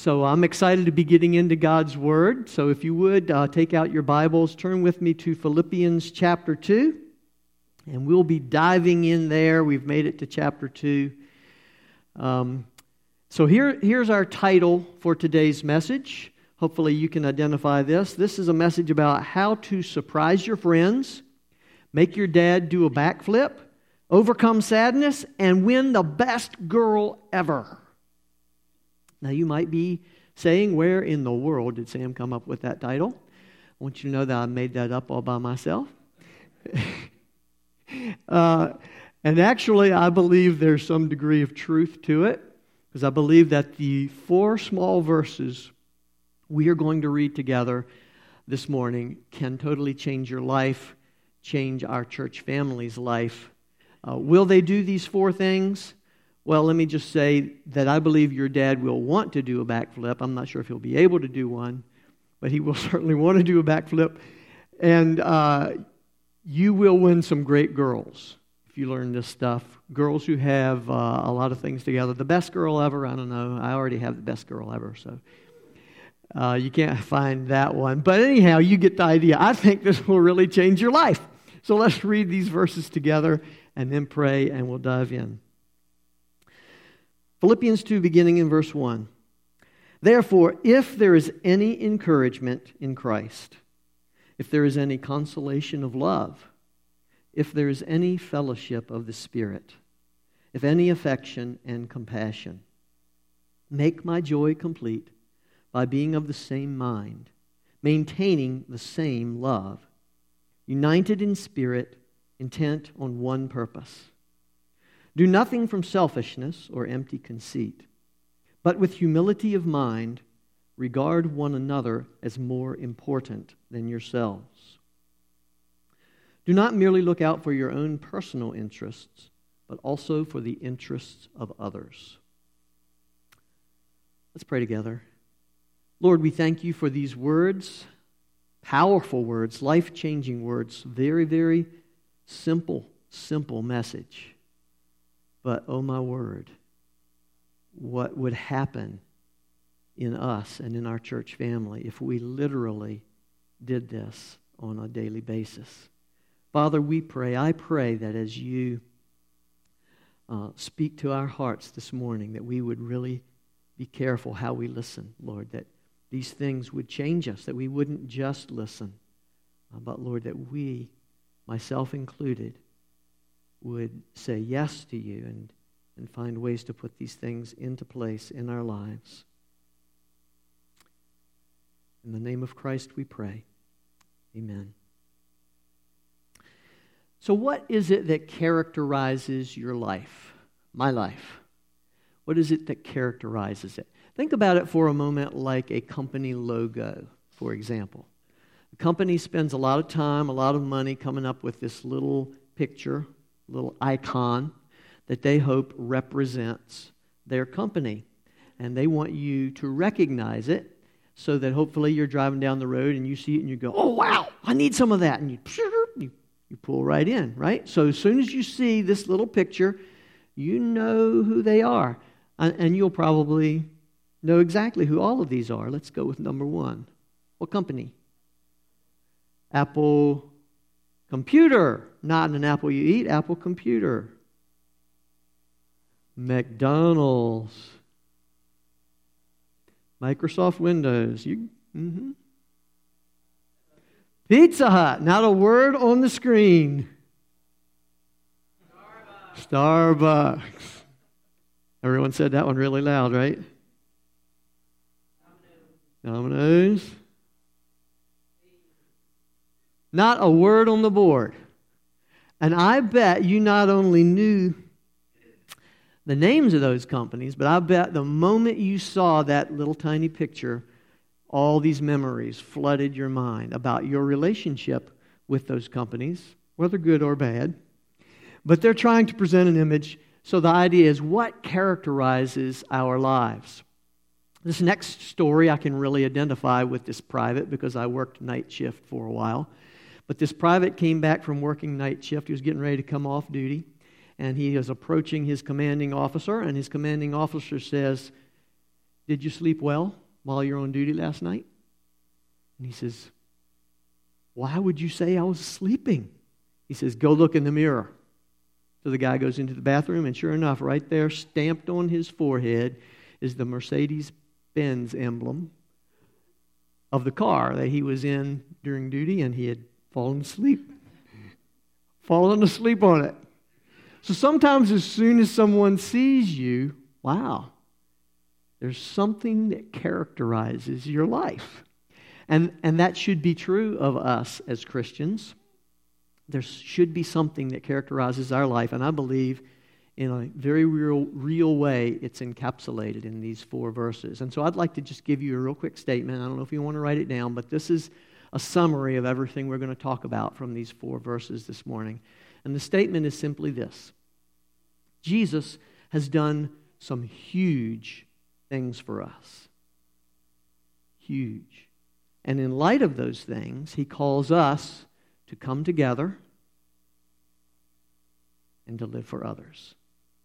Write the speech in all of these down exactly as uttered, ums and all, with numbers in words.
So I'm excited to be getting into God's Word. So if you would, uh, take out your Bibles, turn with me to Philippians chapter two, and we'll be diving in there. We've made it to chapter two. Um, so here, here's our title for today's message. Hopefully you can identify this. This is a message about how to surprise your friends, make your dad do a backflip, overcome sadness, and win the best girl ever. Now, you might be saying, where in the world did Sam come up with that title? I want you to know that I made that up all by myself. uh, and actually, I believe there's some degree of truth to it, because I believe that the four small verses we are going to read together this morning can totally change your life, change our church family's life. Uh, will they do these four things? Well, let me just say that I believe your dad will want to do a backflip. I'm not sure if he'll be able to do one, but he will certainly want to do a backflip. And uh, you will win some great girls if you learn this stuff. Girls who have uh, a lot of things together. The best girl ever, I don't know. I already have the best girl ever, so uh, you can't find that one. But anyhow, you get the idea. I think this will really change your life. So let's read these verses together and then pray, and we'll dive in. Philippians two, beginning in verse one. Therefore, if there is any encouragement in Christ, if there is any consolation of love, if there is any fellowship of the Spirit, if any affection and compassion, make my joy complete by being of the same mind, maintaining the same love, united in spirit, intent on one purpose. Do nothing from selfishness or empty conceit, but with humility of mind, regard one another as more important than yourselves. Do not merely look out for your own personal interests, but also for the interests of others. Let's pray together. Lord, we thank you for these words, powerful words, life-changing words, very, very simple, simple message. But, oh my word, what would happen in us and in our church family if we literally did this on a daily basis? Father, we pray, I pray that as you uh, speak to our hearts this morning, that we would really be careful how we listen, Lord, that these things would change us, that we wouldn't just listen, uh, but, Lord, that we, myself included, would say yes to you and, and find ways to put these things into place in our lives. In the name of Christ we pray. Amen. So what is it that characterizes your life, my life? What is it that characterizes it? Think about it for a moment like a company logo, for example. The company spends a lot of time, a lot of money coming up with this little picture, little icon that they hope represents their company. And they want you to recognize it so that hopefully you're driving down the road and you see it and you go, oh, wow, I need some of that. And you, you, you pull right in, right? So as soon as you see this little picture, you know who they are. And you'll probably know exactly who all of these are. Let's go with number one. What company? Apple Computer. Not an apple you eat, Apple Computer. McDonald's. Microsoft Windows. You, mm-hmm. Pizza Hut. Not a word on the screen. Starbucks. Starbucks. Everyone said that one really loud, right? Domino's. Domino's. Not a word on the board. And I bet you not only knew the names of those companies, but I bet the moment you saw that little tiny picture, all these memories flooded your mind about your relationship with those companies, whether good or bad. But they're trying to present an image. So the idea is, what characterizes our lives? This next story I can really identify with this private because I worked night shift for a while. But this private came back from working night shift. He was getting ready to come off duty. And he is approaching his commanding officer. And his commanding officer says, did you sleep well while you were on duty last night? And he says, why would you say I was sleeping? He says, go look in the mirror. So the guy goes into the bathroom, and sure enough, right there, stamped on his forehead, is the Mercedes-Benz emblem of the car that he was in during duty, and he had fallen asleep. Fallen asleep on it. So sometimes as soon as someone sees you, wow, there's something that characterizes your life. And, and that should be true of us as Christians. There should be something that characterizes our life, and I believe in a very real, real way it's encapsulated in these four verses. And so I'd like to just give you a real quick statement. I don't know if you want to write it down, but this is a summary of everything we're going to talk about from these four verses this morning. And the statement is simply this: Jesus has done some huge things for us. Huge. And in light of those things, He calls us to come together and to live for others.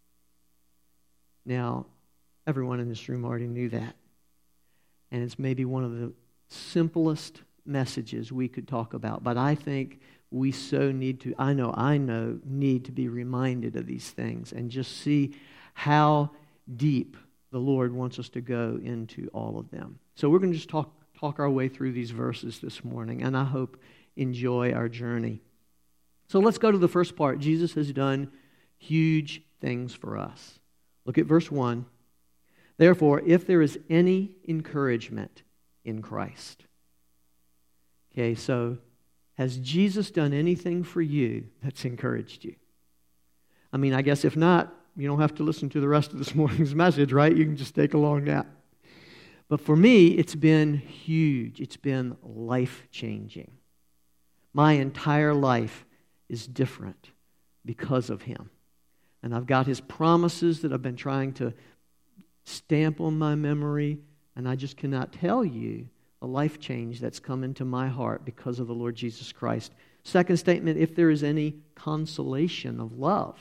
Now, everyone in this room already knew that. And it's maybe one of the simplest messages we could talk about. But I think we so need to, I know, I know, need to be reminded of these things and just see how deep the Lord wants us to go into all of them. So we're going to just talk talk our way through these verses this morning, and I hope enjoy our journey. So let's go to the first part. Jesus has done huge things for us. Look at verse one. Therefore, if there is any encouragement in Christ. Okay, so has Jesus done anything for you that's encouraged you? I mean, I guess if not, you don't have to listen to the rest of this morning's message, right? You can just take a long nap. But for me, it's been huge. It's been life-changing. My entire life is different because of Him. And I've got His promises that I've been trying to stamp on my memory, and I just cannot tell you the life change that's come into my heart because of the Lord Jesus Christ. Second statement, if there is any consolation of love.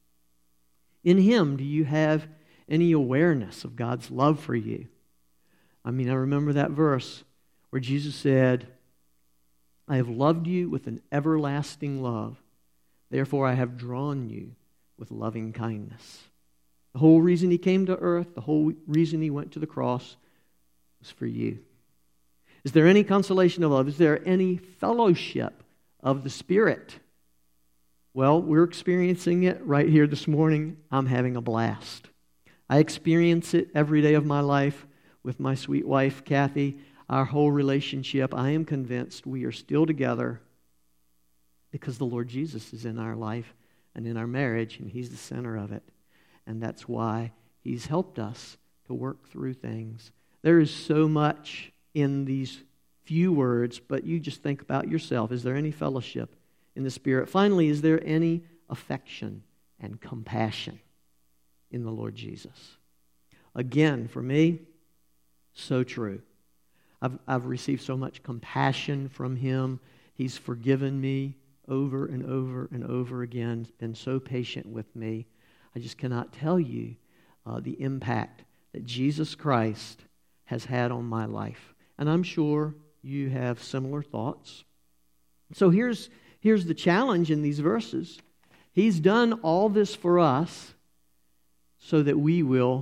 In Him, do you have any awareness of God's love for you? I mean, I remember that verse where Jesus said, I have loved you with an everlasting love. Therefore, I have drawn you with loving kindness. The whole reason He came to earth, the whole reason He went to the cross was for you. Is there any consolation of love? Is there any fellowship of the Spirit? Well, we're experiencing it right here this morning. I'm having a blast. I experience it every day of my life with my sweet wife, Kathy. Our whole relationship, I am convinced we are still together because the Lord Jesus is in our life and in our marriage, and He's the center of it. And that's why He's helped us to work through things. There is so much in these few words, but you just think about yourself. Is there any fellowship in the Spirit? Finally, is there any affection and compassion in the Lord Jesus? Again, for me, so true. I've, I've received so much compassion from Him. He's forgiven me over and over and over again, been so patient with me. I just cannot tell you uh, the impact that Jesus Christ has had on my life. And I'm sure you have similar thoughts. So here's, here's the challenge in these verses. He's done all this for us so that we will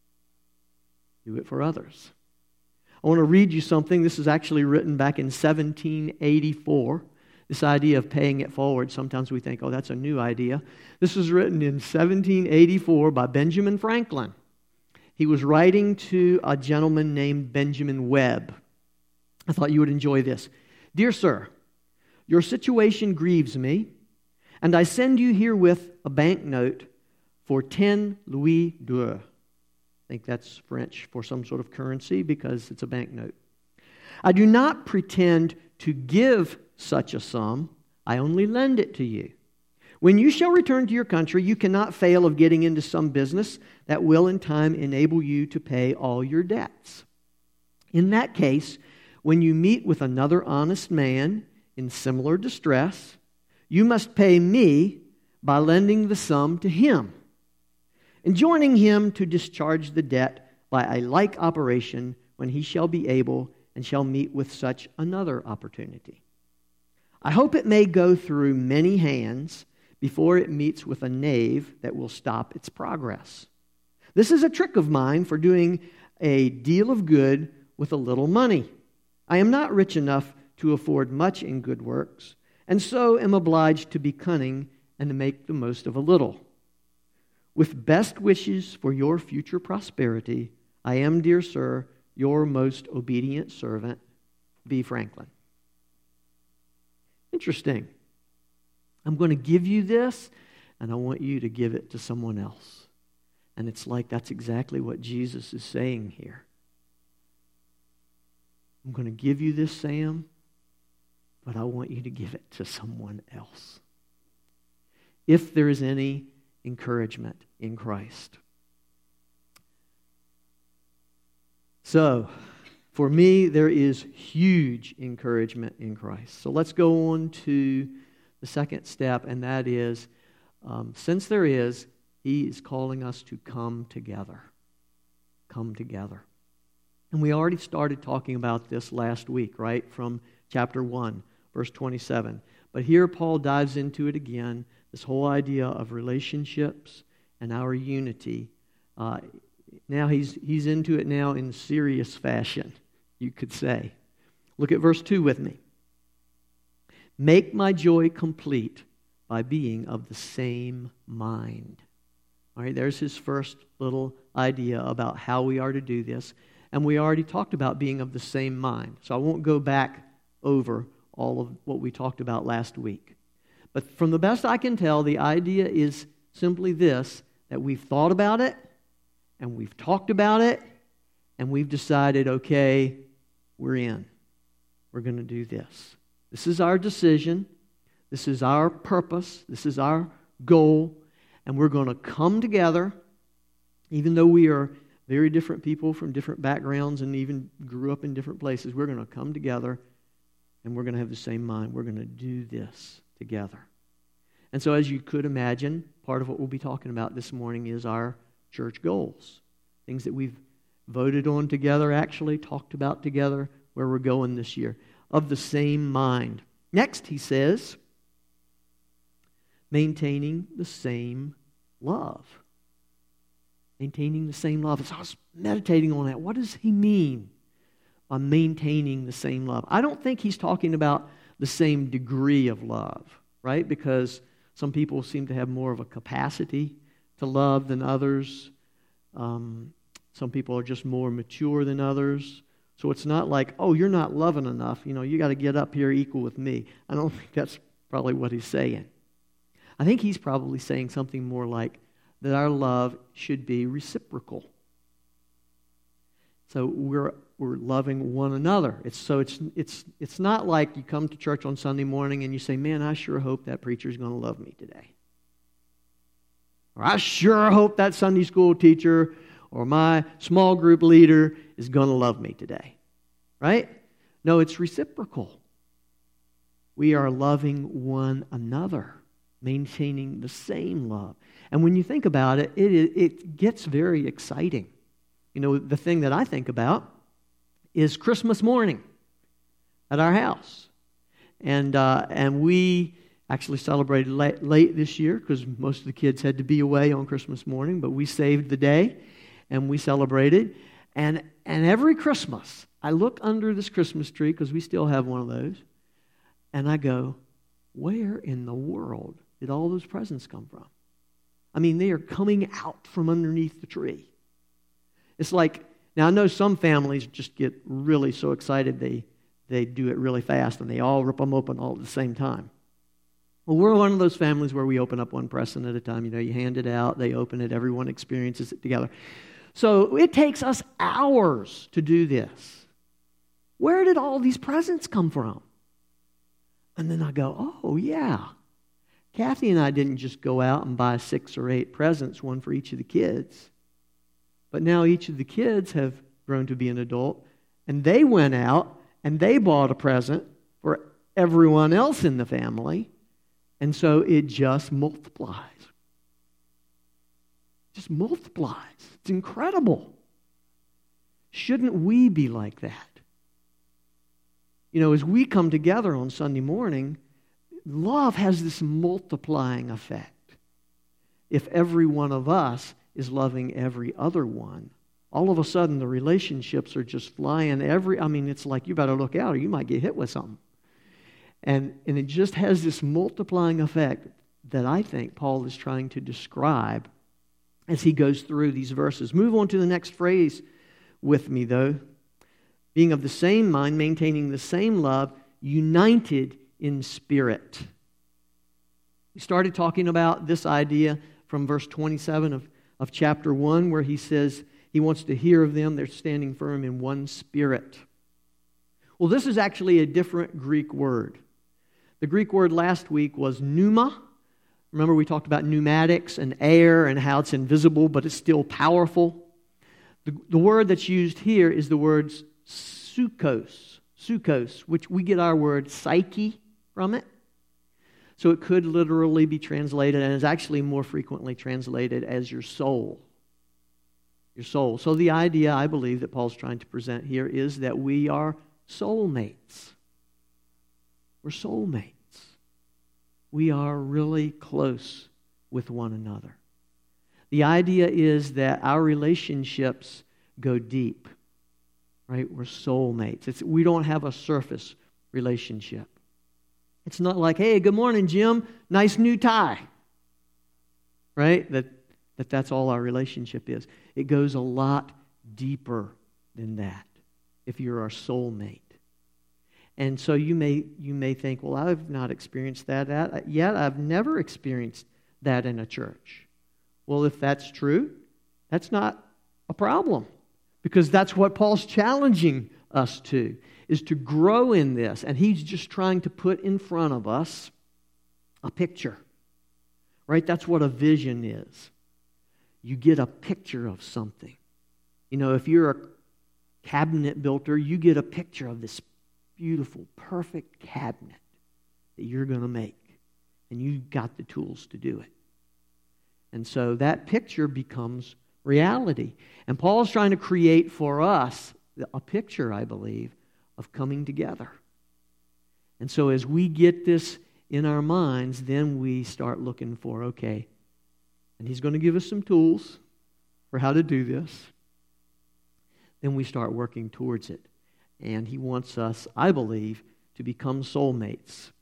do it for others. I want to read you something. This is actually written back in seventeen eighty-four. This idea of paying it forward. Sometimes we think, oh, that's a new idea. This was written in seventeen eighty-four by Benjamin Franklin. He was writing to a gentleman named Benjamin Webb. I thought you would enjoy this. Dear sir, your situation grieves me, and I send you herewith a banknote for ten louis d'or. I think that's French for some sort of currency because it's a banknote. I do not pretend to give such a sum. I only lend it to you. When you shall return to your country, you cannot fail of getting into some business that will in time enable you to pay all your debts. In that case, when you meet with another honest man in similar distress, you must pay me by lending the sum to him, enjoining him to discharge the debt by a like operation when he shall be able and shall meet with such another opportunity. I hope it may go through many hands before it meets with a knave that will stop its progress. This is a trick of mine for doing a deal of good with a little money. I am not rich enough to afford much in good works, and so am obliged to be cunning and to make the most of a little. With best wishes for your future prosperity, I am, dear sir, your most obedient servant, B. Franklin. Interesting. I'm going to give you this, and I want you to give it to someone else. And it's like that's exactly what Jesus is saying here. I'm going to give you this, Sam, but I want you to give it to someone else. If there is any encouragement in Christ. So, for me, there is huge encouragement in Christ. So let's go on to the second step, and that is, um, since there is, He is calling us to come together. Come together. And we already started talking about this last week, right? From chapter one, verse twenty-seven. But here Paul dives into it again, this whole idea of relationships and our unity. Uh, now he's he's into it now in serious fashion, you could say. Look at verse two with me. Make my joy complete by being of the same mind. All right, there's his first little idea about how we are to do this. And we already talked about being of the same mind. So I won't go back over all of what we talked about last week. But from the best I can tell, the idea is simply this, that we've thought about it, and we've talked about it, and we've decided, okay, we're in. We're going to do this. This is our decision. This is our purpose. This is our goal. And we're going to come together, even though we are very different people from different backgrounds and even grew up in different places. We're going to come together and we're going to have the same mind. We're going to do this together. And so as you could imagine, part of what we'll be talking about this morning is our church goals. Things that we've voted on together, actually talked about together, where we're going this year. Of the same mind. Next, he says, maintaining the same love. Maintaining the same love. As I was meditating on that, what does he mean by maintaining the same love? I don't think he's talking about the same degree of love, right? Because some people seem to have more of a capacity to love than others. Um, some people are just more mature than others. So it's not like, oh, you're not loving enough. You know, you got to get up here equal with me. I don't think that's probably what he's saying. I think he's probably saying something more like that our love should be reciprocal. So we're we're loving one another. It's so it's it's it's not like you come to church on Sunday morning and you say, "Man, I sure hope that preacher's going to love me today." Or I sure hope that Sunday school teacher or my small group leader is going to love me today. Right? No, it's reciprocal. We are loving one another, maintaining the same love. And when you think about it, it it gets very exciting. You know, the thing that I think about is Christmas morning at our house. And uh, and we actually celebrated late, late this year because most of the kids had to be away on Christmas morning, but we saved the day and we celebrated. And, and every Christmas, I look under this Christmas tree because we still have one of those, and I go, where in the world did all those presents come from? I mean, they are coming out from underneath the tree. It's like, now I know some families just get really so excited they, they do it really fast and they all rip them open all at the same time. Well, we're one of those families where we open up one present at a time. You know, you hand it out, they open it, everyone experiences it together. So it takes us hours to do this. Where did all these presents come from? And then I go, oh, yeah. Kathy and I didn't just go out and buy six or eight presents, one for each of the kids. But now each of the kids have grown to be an adult, and they went out and they bought a present for everyone else in the family. And so it just multiplies. Just multiplies. It's incredible. shouldn't we be like that? You know, as we come together on Sunday morning, love has this multiplying effect. If every one of us is loving every other one, all of a sudden the relationships are just flying every, I mean, it's like you better look out or you might get hit with something. And, and it just has this multiplying effect that I think Paul is trying to describe as he goes through these verses. Move on to the next phrase with me, though. Being of the same mind, maintaining the same love, united in spirit. We started talking about this idea from verse twenty-seven of, of chapter one, where he says he wants to hear of them. They're standing firm in one spirit. Well, this is actually a different Greek word. The Greek word last week was pneuma. Remember we talked about pneumatics and air and how it's invisible, but it's still powerful. The, the word that's used here is the word psychos, psychos, which we get our word psyche from it. So it could literally be translated, and is actually more frequently translated as your soul. Your soul. So the idea, I believe, that Paul's trying to present here is that we are soulmates. We're soulmates. We are really close with one another. The idea is that our relationships go deep. Right? We're soulmates. It's, we don't have a surface relationship. It's not like, hey, good morning, Jim. Nice new tie. Right? That, that that's all our relationship is. It goes a lot deeper than that if you're our soulmate. And so you may you may think, well, I've not experienced that yet. I've never experienced that in a church. Well, if that's true, that's not a problem. Because that's what Paul's challenging us to, is to grow in this. And he's just trying to put in front of us a picture. Right? That's what a vision is. You get a picture of something. You know, if you're a cabinet builder, you get a picture of this beautiful, perfect cabinet that you're going to make. And you've got the tools to do it. And so that picture becomes reality. And Paul's trying to create for us a picture, I believe, of coming together. And so as we get this in our minds, then we start looking for, okay, and he's going to give us some tools for how to do this. Then we start working towards it. And he wants us, I believe, to become soulmates.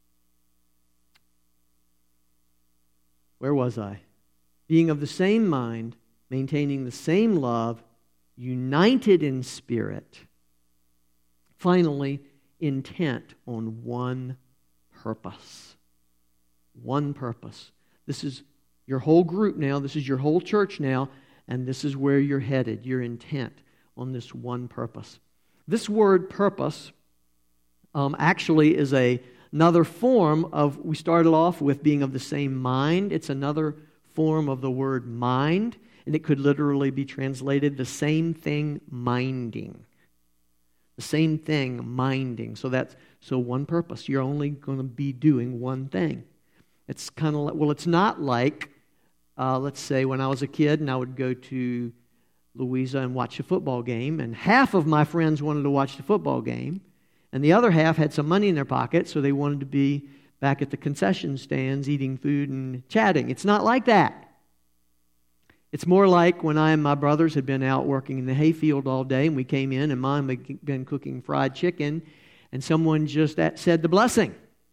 Where was I? Being of the same mind, maintaining the same love, united in spirit, finally, intent on one purpose. One purpose. This is your whole group now, this is your whole church now, and this is where you're headed, your intent on this one purpose. This word purpose um, actually is a, another form of, we started off with being of the same mind. It's another form of the word mind, and it could literally be translated the same thing minding. The same thing minding. So that's so one purpose. You're only going to be doing one thing. It's kind of like, well, it's not like, uh, let's say when I was a kid and I would go to Louisa and watch a football game, and half of my friends wanted to watch the football game, and the other half had some money in their pocket, so they wanted to be back at the concession stands eating food and chatting. It's not like that. It's more like when I and my brothers had been out working in the hayfield all day, and we came in, and Mom had been cooking fried chicken, and someone just said the blessing.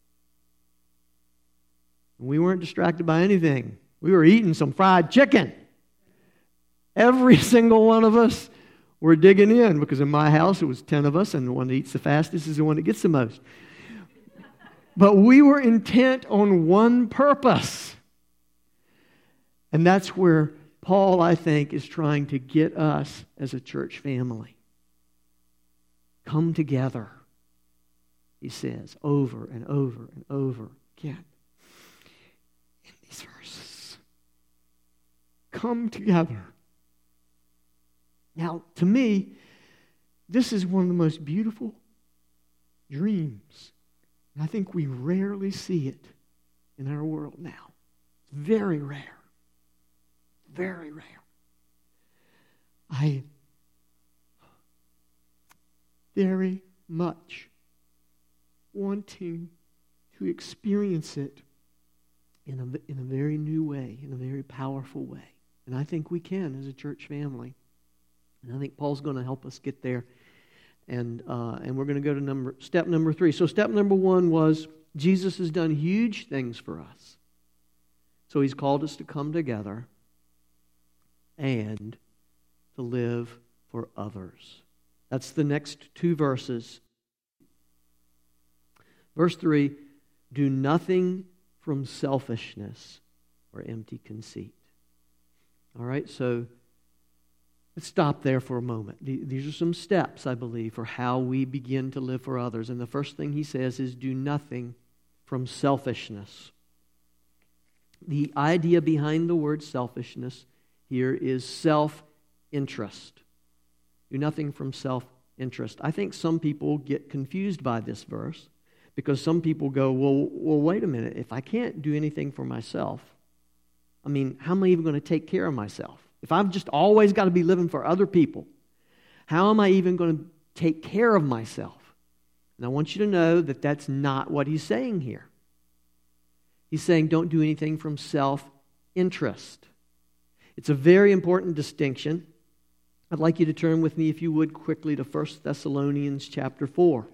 We weren't distracted by anything. We were eating some fried chicken. Every single one of us were digging in, because in my house it was ten of us, and the one that eats the fastest is the one that gets the most. But we were intent on one purpose. And that's where Paul, I think, is trying to get us as a church family. Come together, he says, over and over and over again in these verses. Come together. Now, to me, this is one of the most beautiful dreams. And I think we rarely see it in our world now. Very rare. Very rare. I, very much wanting to experience it in a, in a very new way, in a very powerful way. And I think we can as a church family. And I think Paul's going to help us get there. And uh, and we're going to go to number step number three. So step number one was Jesus has done huge things for us. So He's called us to come together and to live for others. That's the next two verses. Verse three, do nothing from selfishness or empty conceit. All right, so let's stop there for a moment. These are some steps, I believe, for how we begin to live for others. And the first thing he says is do nothing from selfishness. The idea behind the word selfishness here is self-interest. Do nothing from self-interest. I think some people get confused by this verse because some people go, well, well, wait a minute. If I can't do anything for myself, I mean, how am I even going to take care of myself? If I've just always got to be living for other people, how am I even going to take care of myself? And I want you to know that that's not what he's saying here. He's saying don't do anything from self-interest. It's a very important distinction. I'd like you to turn with me, if you would, quickly to First Thessalonians chapter four.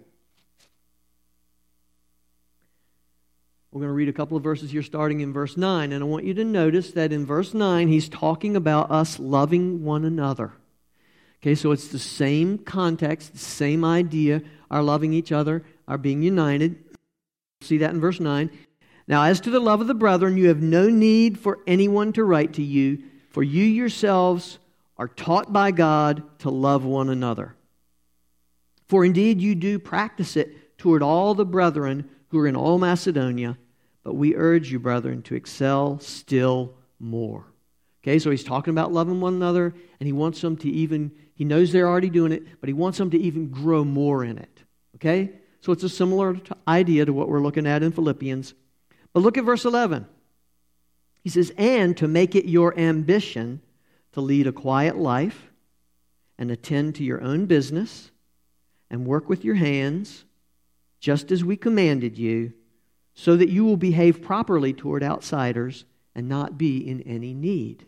We're going to read a couple of verses here starting in verse nine. And I want you to notice that in verse nine, he's talking about us loving one another. Okay, so it's the same context, the same idea, our loving each other, our being united. See that in verse nine. Now, as to the love of the brethren, you have no need for anyone to write to you, for you yourselves are taught by God to love one another. For indeed you do practice it toward all the brethren who are in all Macedonia, but we urge you, brethren, to excel still more. Okay, so he's talking about loving one another, and he wants them to even, he knows they're already doing it, but he wants them to even grow more in it. Okay? So it's a similar idea to what we're looking at in Philippians. But look at verse eleven. He says, and to make it your ambition to lead a quiet life and attend to your own business and work with your hands, just as we commanded you, so that you will behave properly toward outsiders and not be in any need.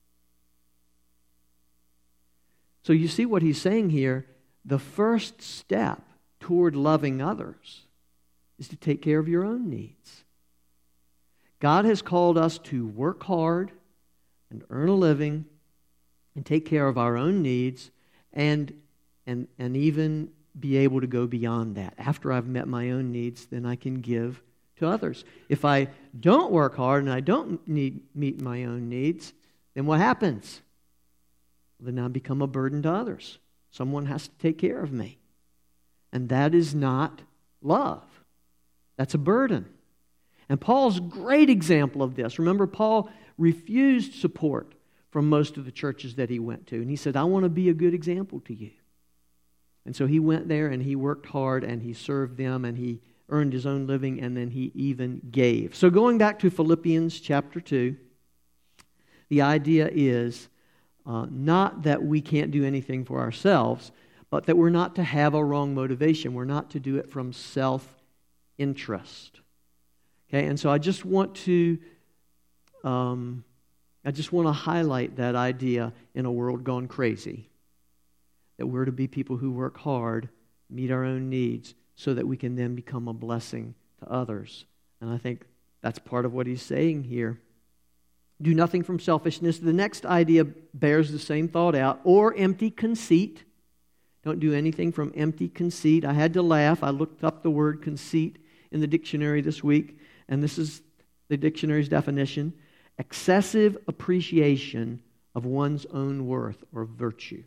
So you see what he's saying here. The first step toward loving others is to take care of your own needs. God has called us to work hard and earn a living and take care of our own needs and, and, and even be able to go beyond that. After I've met my own needs, then I can give to others. If I don't work hard and I don't need, meet my own needs, then what happens? Then I become a burden to others. Someone has to take care of me. And that is not love. That's a burden. And Paul's a great example of this. Remember, Paul refused support from most of the churches that he went to. And he said, I want to be a good example to you. And so he went there and he worked hard and he served them and he earned his own living and then he even gave. So going back to Philippians chapter two, the idea is uh, not that we can't do anything for ourselves, but that we're not to have a wrong motivation. We're not to do it from self-interest. Okay, and so I just want to, um, I just want to highlight that idea in a world gone crazy. That we're to be people who work hard, meet our own needs, so that we can then become a blessing to others. And I think that's part of what he's saying here. Do nothing from selfishness. The next idea bears the same thought out. Or empty conceit. Don't do anything from empty conceit. I had to laugh. I looked up the word conceit in the dictionary this week. And this is the dictionary's definition. Excessive appreciation of one's own worth or virtue.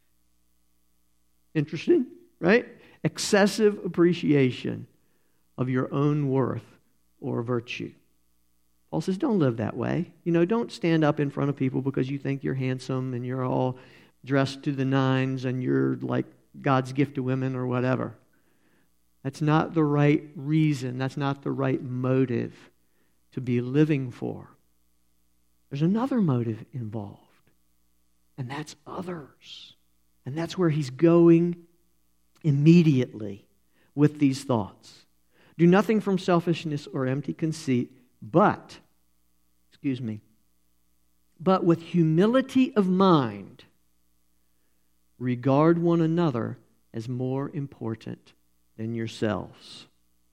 Interesting, right? Excessive appreciation of your own worth or virtue. Paul says, don't live that way. You know, don't stand up in front of people because you think you're handsome and you're all dressed to the nines and you're like God's gift to women or whatever. That's not the right reason. That's not the right motive to be living for. There's another motive involved, and that's others. And that's where he's going immediately with these thoughts. Do nothing from selfishness or empty conceit, but, excuse me, but with humility of mind, regard one another as more important than yourselves.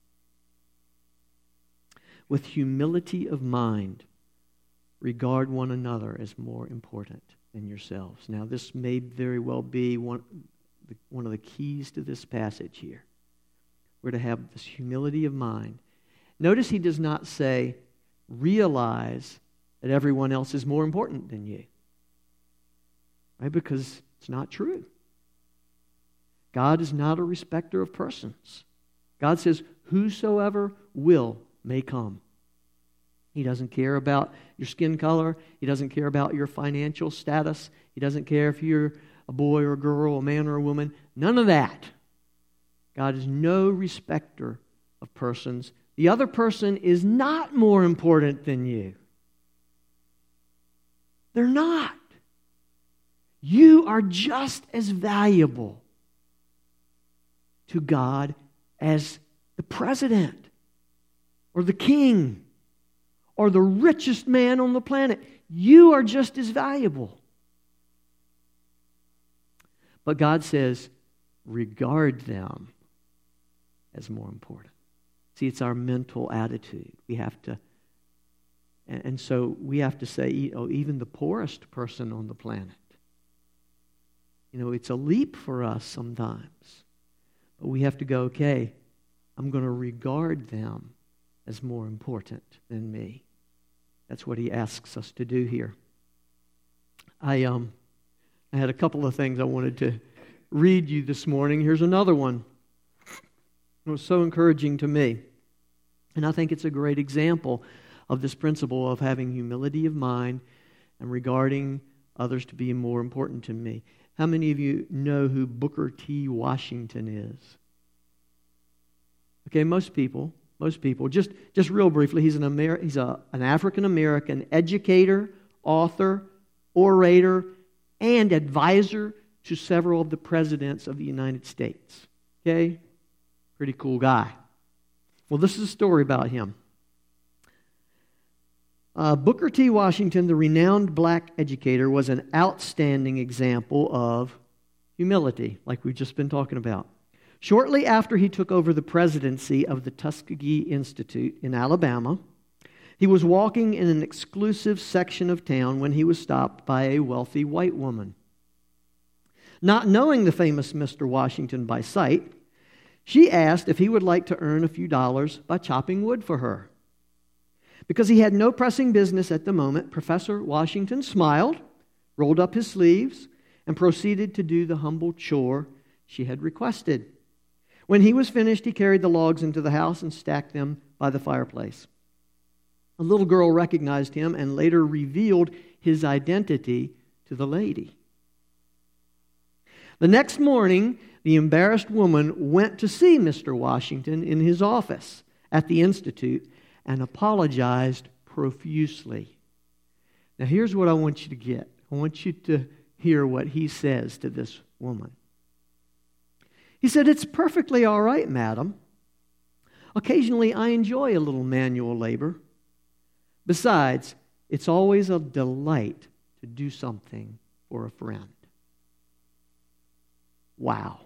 With humility of mind, regard one another as more important than yourselves. Now, this may very well be one, one of the keys to this passage here. We're to have this humility of mind. Notice he does not say, realize that everyone else is more important than you. Right? Because it's not true. God is not a respecter of persons. God says, whosoever will may come. He doesn't care about your skin color. He doesn't care about your financial status. He doesn't care if you're a boy or a girl, a man or a woman. None of that. God is no respecter of persons. The other person is not more important than you. They're not. You are just as valuable to God as the president or the king or the richest man on the planet. You are just as valuable. But God says, regard them as more important. See, it's our mental attitude. We have to, and, and so we have to say, oh, even the poorest person on the planet. You know, it's a leap for us sometimes. But we have to go, okay, I'm going to regard them as more important than me. That's what he asks us to do here. I um, I had a couple of things I wanted to read you this morning. Here's another one. It was so encouraging to me. And I think it's a great example of this principle of having humility of mind and regarding others to be more important to me. How many of you know who Booker T. Washington is? Okay, most people, most people. Just, just real briefly, he's an Amer- he's a, an African-American educator, author, orator, and advisor to several of the presidents of the United States. Okay? Pretty cool guy. Well, this is a story about him. Uh, Booker T. Washington, the renowned black educator, was an outstanding example of humility, like we've just been talking about. Shortly after he took over the presidency of the Tuskegee Institute in Alabama, he was walking in an exclusive section of town when he was stopped by a wealthy white woman. Not knowing the famous Mister Washington by sight, she asked if he would like to earn a few dollars by chopping wood for her. Because he had no pressing business at the moment, Professor Washington smiled, rolled up his sleeves, and proceeded to do the humble chore she had requested. When he was finished, he carried the logs into the house and stacked them by the fireplace. A little girl recognized him and later revealed his identity to the lady. The next morning, the embarrassed woman went to see Mister Washington in his office at the Institute and apologized profusely. Now, here's what I want you to get. I want you to hear what he says to this woman. He said, "It's perfectly all right, madam. Occasionally, I enjoy a little manual labor. Besides, it's always a delight to do something for a friend." Wow.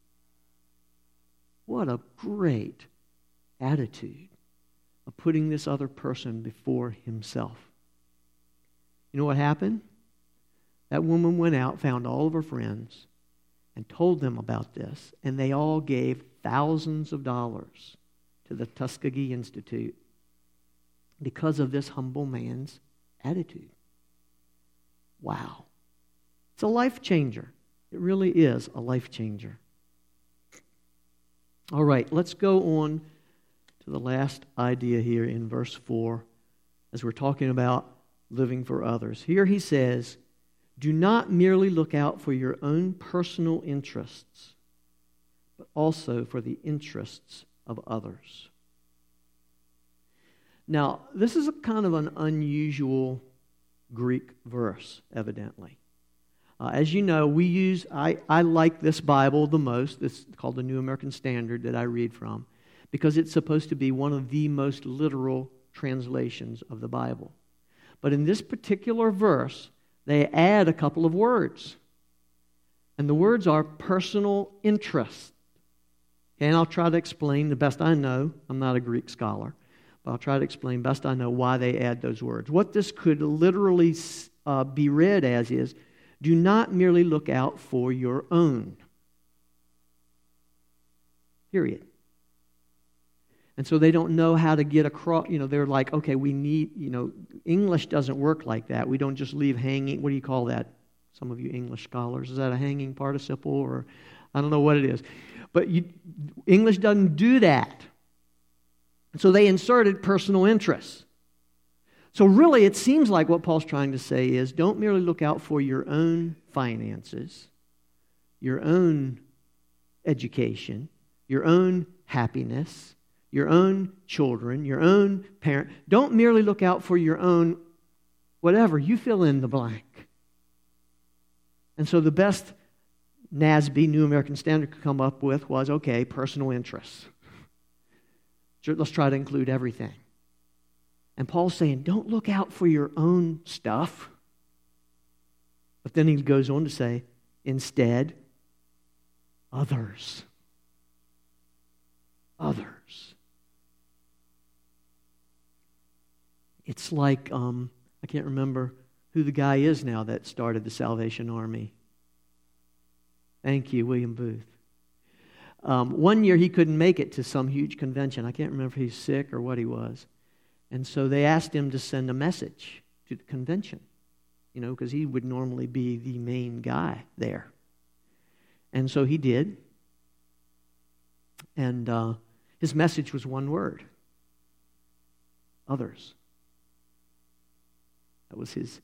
What a great attitude of putting this other person before himself. You know what happened? That woman went out, found all of her friends, and told them about this, and they all gave thousands of dollars to the Tuskegee Institute because of this humble man's attitude. Wow. It's a life changer. It really is a life changer. All right, let's go on to the last idea here in verse four as we're talking about living for others. Here he says, "Do not merely look out for your own personal interests, but also for the interests of others." Now, this is a kind of an unusual Greek verse, evidently. Uh, as you know, we use, I, I like this Bible the most. It's called the New American Standard that I read from, because it's supposed to be one of the most literal translations of the Bible. But in this particular verse, they add a couple of words. And the words are personal interest. Okay, and I'll try to explain the best I know. I'm not a Greek scholar, but I'll try to explain best I know why they add those words. What this could literally uh, be read as is, do not merely look out for your own. Period. And so they don't know how to get across, you know, they're like, okay, we need, you know, English doesn't work like that. We don't just leave hanging, what do you call that? Some of you English scholars, is that a hanging participle, or I don't know what it is. But you, English doesn't do that. So they inserted personal interests. So really, it seems like what Paul's trying to say is, don't merely look out for your own finances, your own education, your own happiness, your own children, your own parent. Don't merely look out for your own whatever. You fill in the blank. And so the best N A S B, New American Standard, could come up with was, okay, personal interests. Let's try to include everything. And Paul's saying, don't look out for your own stuff. But then he goes on to say, instead, others. Others. It's like, um, I can't remember who the guy is now that started the Salvation Army. Thank you, William Booth. Um, one year he couldn't make it to some huge convention. I can't remember if he's sick or what he was. And so they asked him to send a message to the convention, you know, because he would normally be the main guy there. And so he did. And uh, his message was one word. Others. That was his.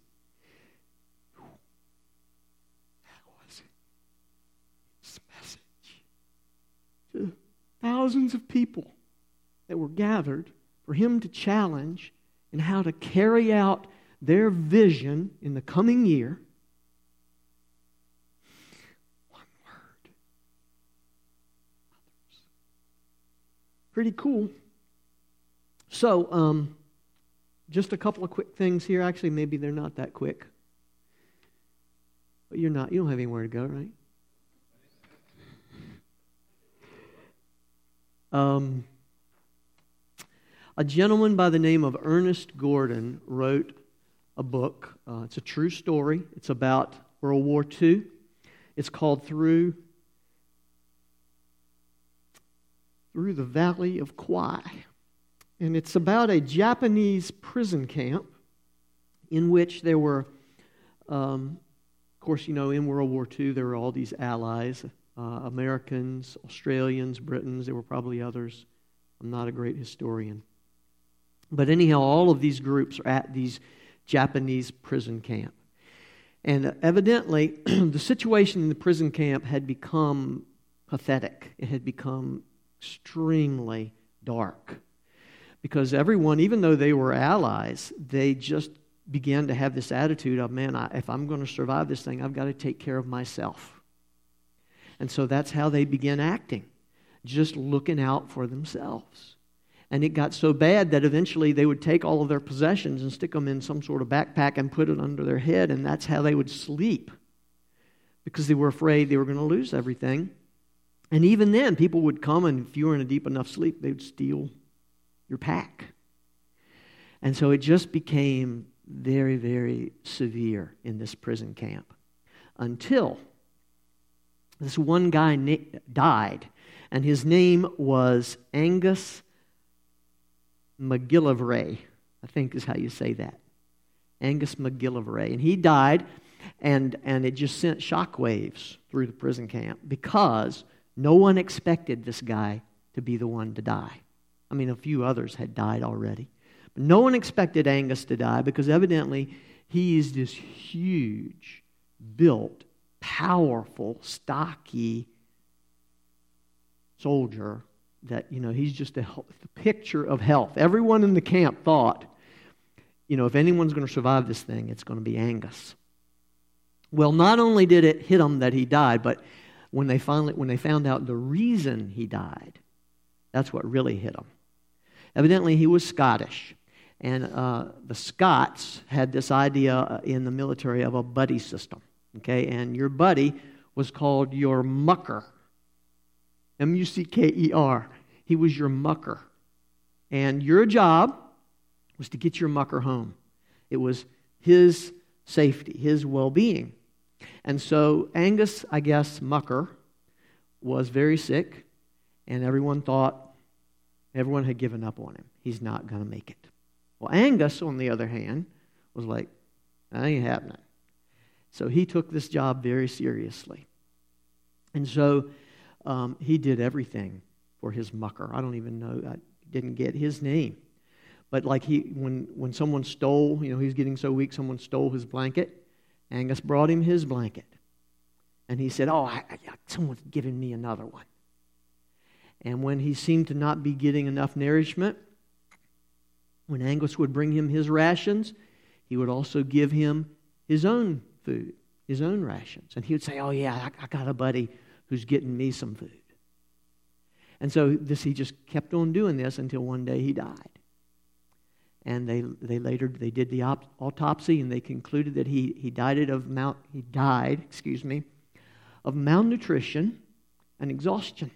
That was his message to thousands of people that were gathered for him to challenge in how to carry out their vision in the coming year. One word. Others. Pretty cool. So, um, just a couple of quick things here. Actually, maybe they're not that quick. But you're not. You don't have anywhere to go, right? Um... A gentleman by the name of Ernest Gordon wrote a book. Uh, it's a true story. It's about World War Two. It's called Through, Through the Valley of Kwai. And it's about a Japanese prison camp in which there were, um, of course, you know, in World War Two, there were all these allies, uh, Americans, Australians, Britons. There were probably others. I'm not a great historian. But anyhow, all of these groups are at these Japanese prison camp. And evidently, the situation in the prison camp had become pathetic. It had become extremely dark. Because everyone, even though they were allies, they just began to have this attitude of, man, I, if I'm going to survive this thing, I've got to take care of myself. And so that's how they began acting, just looking out for themselves. And it got so bad that eventually they would take all of their possessions and stick them in some sort of backpack and put it under their head, and that's how they would sleep, because they were afraid they were going to lose everything. And even then, people would come, and if you were in a deep enough sleep, they would steal your pack. And so it just became very, very severe in this prison camp until this one guy na- died, and his name was Angus MacGillivray, I think is how you say that. Angus MacGillivray. And he died, and, and it just sent shockwaves through the prison camp because no one expected this guy to be the one to die. I mean, a few others had died already. But no one expected Angus to die because evidently he is this huge, built, powerful, stocky soldier that, you know, he's just a the picture of health. Everyone in the camp thought, you know, if anyone's going to survive this thing, it's going to be Angus. Well, not only did it hit him that he died, but when they finally when they found out the reason he died, that's what really hit him. Evidently, he was Scottish, and uh, the Scots had this idea in the military of a buddy system. Okay, and your buddy was called your mucker, M U C K E R. He was your mucker, and your job was to get your mucker home. It was his safety, his well-being. And so Angus, I guess, mucker, was very sick, and everyone thought, everyone had given up on him. He's not going to make it. Well, Angus, on the other hand, was like, that ain't happening. So he took this job very seriously. And so um, he did everything for his mucker. I don't even know, I didn't get his name. But like he, when, when someone stole, you know, he was getting so weak, someone stole his blanket. Angus brought him his blanket. And he said, oh, I, I, someone's giving me another one. And when he seemed to not be getting enough nourishment, when Angus would bring him his rations, he would also give him his own food, his own rations. And he would say, oh yeah, I, I got a buddy who's getting me some food. And so this he just kept on doing this until one day he died. And they they later they did the op- autopsy, and they concluded that he he died of mal- he died, excuse me, of malnutrition and exhaustion.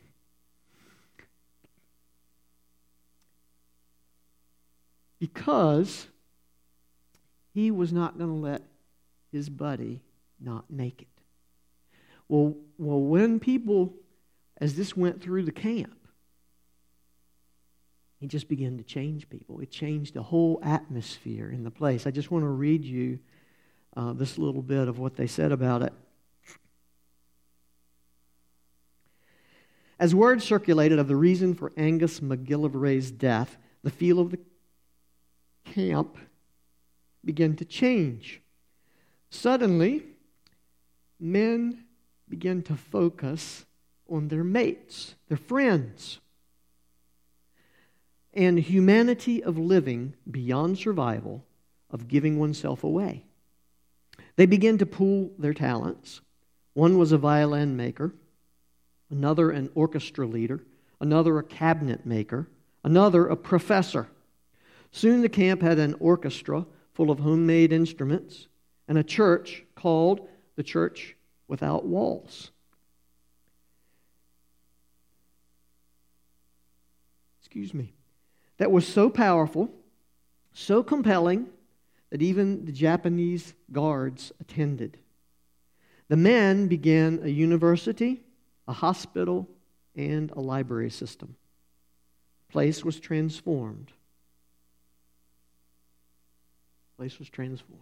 Because he was not going to let his buddy not make it. Well, well, when people, as this went through the camp, it just began to change people. It changed the whole atmosphere in the place. I just want to read you uh, this little bit of what they said about it. As word circulated of the reason for Angus MacGillivray's death, the feel of the camp began to change. Suddenly, men began to focus on their mates, their friends, and humanity of living beyond survival, of giving oneself away. They began to pool their talents. One was a violin maker, another an orchestra leader, another a cabinet maker, another a professor. Soon the camp had an orchestra full of homemade instruments and a church called the Church Without Walls. Excuse me. That was so powerful, so compelling, that even the Japanese guards attended. The men began a university, a hospital, and a library system. The place was transformed. The place was transformed.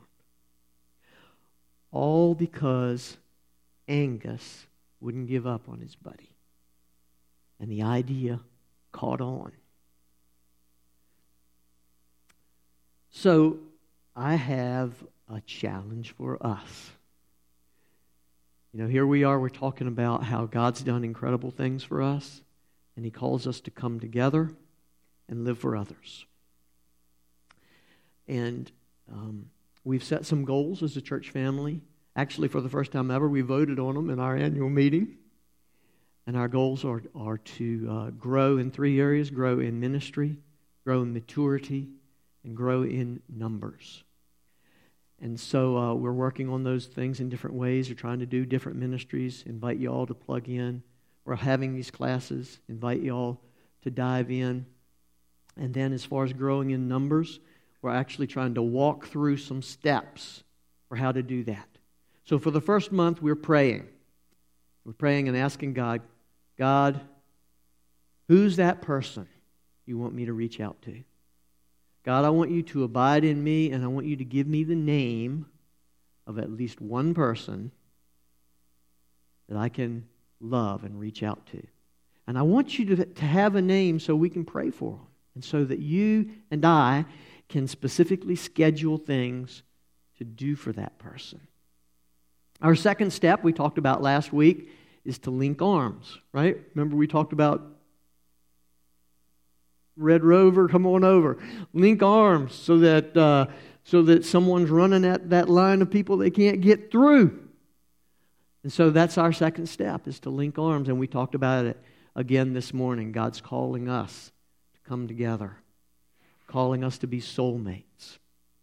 All because Angus wouldn't give up on his buddy. And the idea caught on. So, I have a challenge for us. You know, here we are, we're talking about how God's done incredible things for us, and He calls us to come together and live for others. And um, we've set some goals as a church family. Actually, for the first time ever, we voted on them in our annual meeting. And our goals are, are to uh, grow in three areas: grow in ministry, grow in maturity, and grow in numbers. And so uh, we're working on those things in different ways. We're trying to do different ministries. Invite you all to plug in. We're having these classes. Invite you all to dive in. And then as far as growing in numbers, we're actually trying to walk through some steps for how to do that. So for the first month, we're praying. We're praying and asking God, God, who's that person you want me to reach out to? God, I want you to abide in me, and I want you to give me the name of at least one person that I can love and reach out to. And I want you to, to have a name so we can pray for them, and so that you and I can specifically schedule things to do for that person. Our second step we talked about last week is to link arms, right? Remember we talked about Red Rover, come on over. Link arms so that uh, so that someone's running at that line of people they can't get through. And so that's our second step, is to link arms. And we talked about it again this morning. God's calling us to come together, calling us to be soulmates.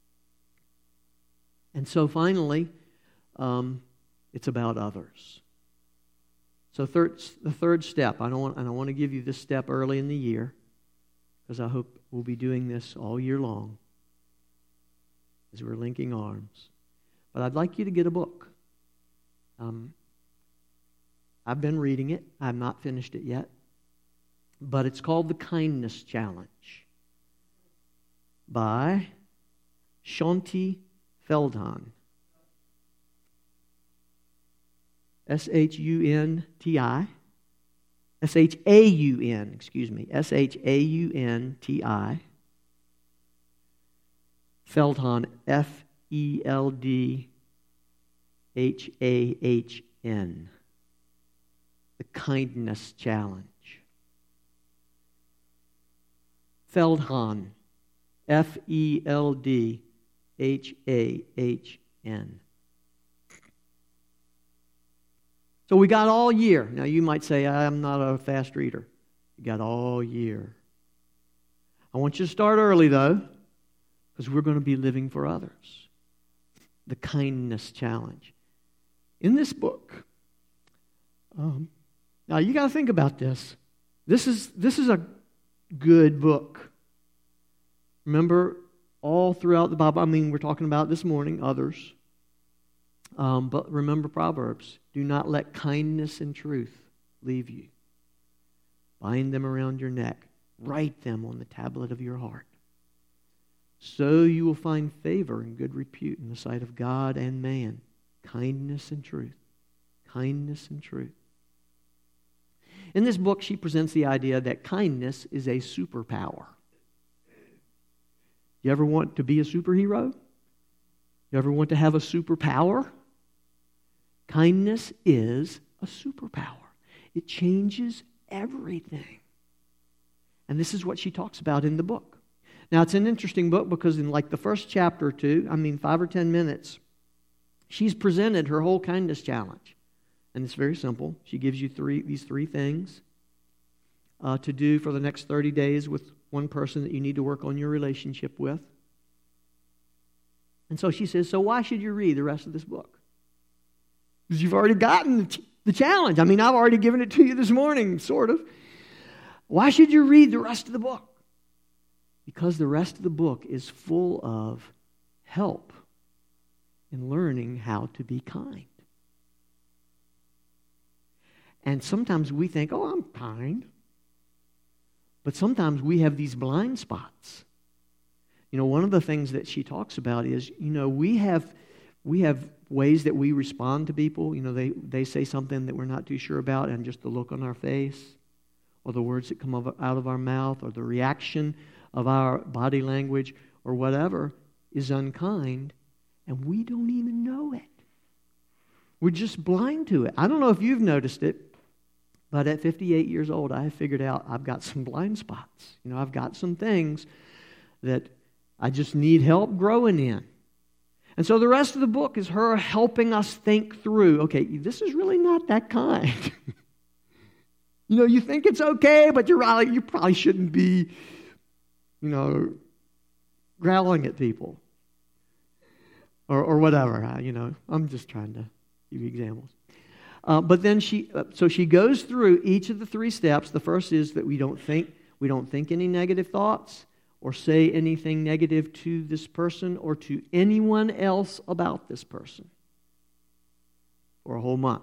And so finally, um, it's about others. So third, the third step, I don't want, I don't want to give you this step early in the year, because I hope we'll be doing this all year long as we're linking arms. But I'd like you to get a book. Um, I've been reading it. I've not finished it yet. But it's called The Kindness Challenge by Shaunti Feldhahn. S H U N T I. S H A U N, excuse me. S H A U N T I. Feldhahn, F E L D H A H N. The Kindness Challenge. Feldhahn, F E L D H A H N. So we got all year. Now you might say, I'm not a fast reader. You got all year. I want you to start early though, because we're going to be living for others. The Kindness Challenge. In this book, um, now you got to think about this. This is this is a good book. Remember, all throughout the Bible, I mean, we're talking about this morning, others. Um, but remember Proverbs. Do not let kindness and truth leave you. Bind them around your neck. Write them on the tablet of your heart. So you will find favor and good repute in the sight of God and man. Kindness and truth. Kindness and truth. In this book, she presents the idea that kindness is a superpower. You ever want to be a superhero? You ever want to have a superpower? Kindness is a superpower. It changes everything. And this is what she talks about in the book. Now, it's an interesting book because in like the first chapter or two, I mean five or ten minutes, she's presented her whole kindness challenge. And it's very simple. She gives you three these three things uh, to do for the next thirty days with one person that you need to work on your relationship with. And so she says, so why should you read the rest of this book? Because you've already gotten the challenge. I mean, I've already given it to you this morning, sort of. Why should you read the rest of the book? Because the rest of the book is full of help in learning how to be kind. And sometimes we think, oh, I'm kind. But sometimes we have these blind spots. You know, one of the things that she talks about is, you know, we have we have ways that we respond to people. You know, they, they say something that we're not too sure about, and just the look on our face, or the words that come out of our mouth, or the reaction of our body language, or whatever, is unkind, and we don't even know it. We're just blind to it. I don't know if you've noticed it, but at fifty-eight years old, I have figured out I've got some blind spots. You know, I've got some things that I just need help growing in. And so the rest of the book is her helping us think through, okay, this is really not that kind. You know, you think it's okay, but you're really, you probably shouldn't be, you know, growling at people. Or, or whatever, I, you know. I'm just trying to give you examples. Uh, but then she, uh, so she goes through each of the three steps. The first is that we don't think, we don't think any negative thoughts or say anything negative to this person or to anyone else about this person for a whole month.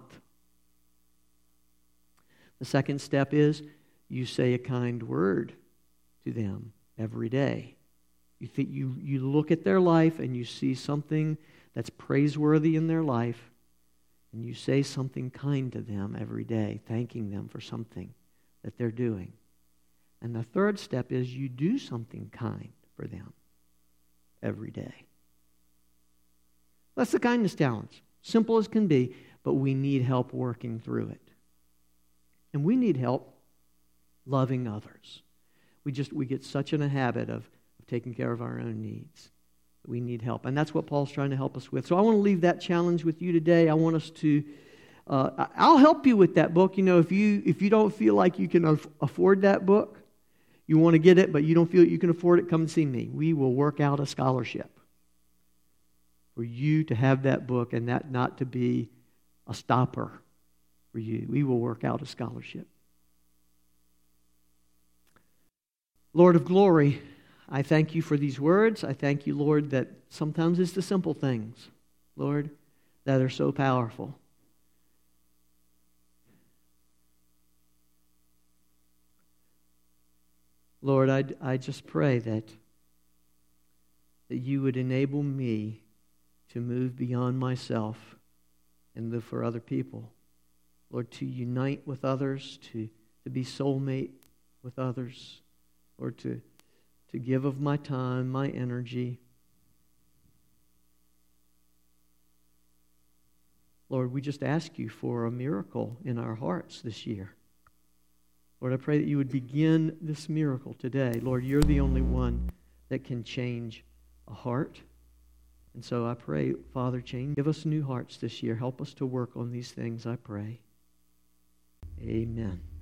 The second step is you say a kind word to them every day. You think you, you look at their life and you see something that's praiseworthy in their life, and you say something kind to them every day, thanking them for something that they're doing. And the third step is you do something kind for them every day. That's the kindness challenge. Simple as can be, but we need help working through it. And we need help loving others. We just we get such in a habit of, of taking care of our own needs. We need help. And that's what Paul's trying to help us with. So I want to leave that challenge with you today. I want us to Uh, I- I'll help you with that book. You know, if you if you don't feel like you can af- afford that book, you want to get it, but you don't feel you can afford it, come and see me. We will work out a scholarship for you to have that book and that not to be a stopper for you. We will work out a scholarship. Lord of glory, I thank you for these words. I thank you, Lord, that sometimes it's the simple things, Lord, that are so powerful. Lord, I, I just pray that, that you would enable me to move beyond myself and live for other people. Lord, to unite with others, to, to be soulmate with others, Lord, to, to give of my time, my energy. Lord, we just ask you for a miracle in our hearts this year. Lord, I pray that you would begin this miracle today. Lord, you're the only one that can change a heart. And so I pray, Father, change. Give us new hearts this year. Help us to work on these things, I pray. Amen.